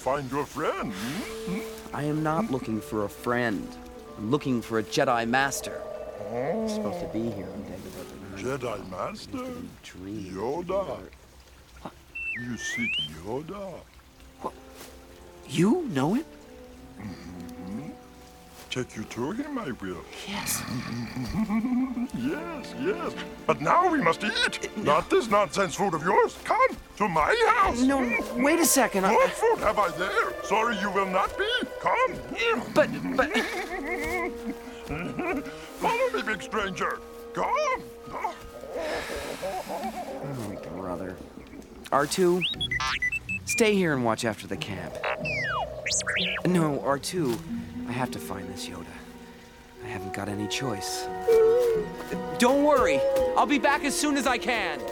find your friend. I am not looking for a friend. I'm looking for a Jedi Master. He's supposed to be here on Dagobah. Jedi Master? Dream. Yoda. You seek Yoda? You know him? Take you to him, I will. Yes. Yes. But now we must eat. Not this nonsense food of yours. Come to my house. No, wait a second. What food have I there? Sorry, you will not be. Come. But... Follow me, big stranger. Come. Oh, brother. R2, stay here and watch after the camp. No, R2, I have to find this Yoda. I haven't got any choice. Don't worry, I'll be back as soon as I can.